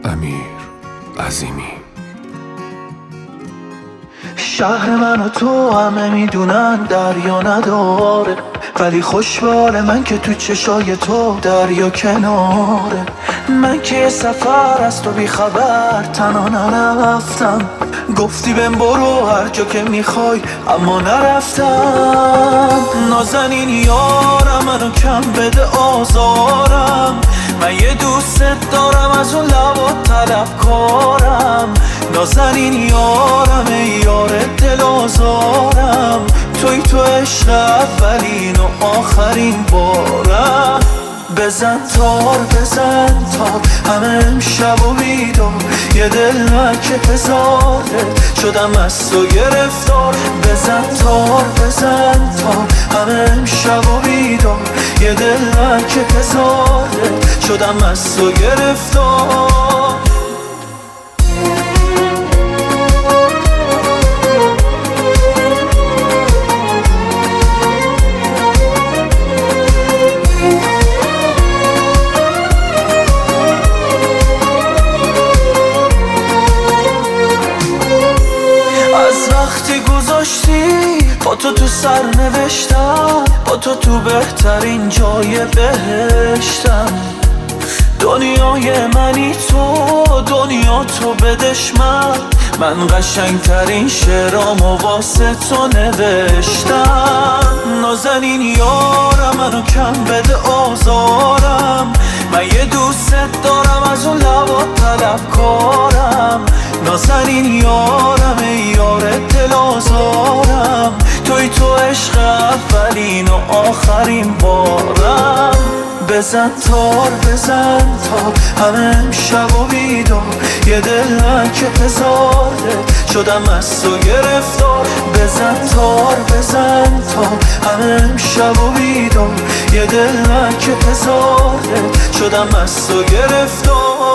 امیر عظیمی. شهر من و تو همه میدونن دریا نداره، ولی خوشبال من که تو چشای تو دریا کناره. من که سفر از تو بی خبر تنها نرفتم، گفتی بهم برو هر جا که میخوای اما نرفتم. نازنین یارم منو کم بده آزارم، من یه دوست دارم از اون لبات طلبکارم. نازنین یارم ای یار دل آزارم، توی تو عشق اولین و آخرین بارم. بزن تار همه امشب و بیدار، یه دل که هزاره شدم از تو گرفتار. بزن تار همه امشب و بیدار، یه دل که هزاره شدم از تو گرفتار. وقتی گذاشتی با تو سر نوشتم، با تو بهترین جای بهشتم. دنیای منی تو، دنیا تو بدش من قشنگترین شعرامو واسه تو نوشتم. نازنین یارم منو کم بده آزارم، من یه دوست دارم از اون لبات طلبکارم. نازنین یارم ای یار دل آزارم، توی تو عشق اولین و آخرین بارم. بزن تار همه امشب و بیدار، یه دل که هزاره شدم از تو گرفتار. بزن تار همه امشب و بیدار، یه دل که هزاره شدم از تو گرفتار.